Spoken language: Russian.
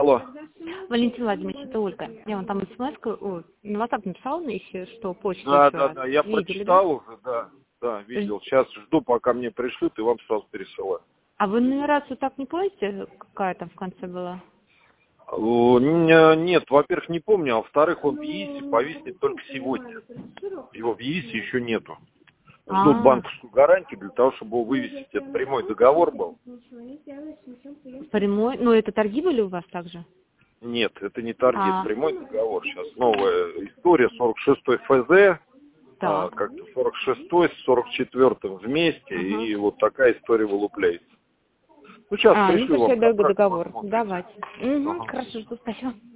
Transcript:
Алло. Валентин Владимирович, это Ольга. Я вам там смс-ку, на WhatsApp написала, если что, почту Да, еще да, раз. да, я Видели, прочитал да? уже, да. Да, видел. Сейчас жду, пока мне пришлют, и вам сразу пересылаю. А вы нумерацию так не помните, какая там в конце была? Нет, во-первых, не помню, а во-вторых, он в ЕИСе повиснет только сегодня. Его в ЕИСе еще нету. Ждут банковскую гарантию для того, чтобы его вывесить. Это прямой договор был. Прямой? Ну, это торги были у вас также? Нет, это не торги, это прямой договор. Сейчас новая история, 46-й ФЗ, Так. как-то 46-й с 44-м вместе, и вот такая история вылупляется. Ну, сейчас Ну, пришлю пусть я вам даю контракт, договор. посмотрите. Давайте. Хорошо, жду, спасибо.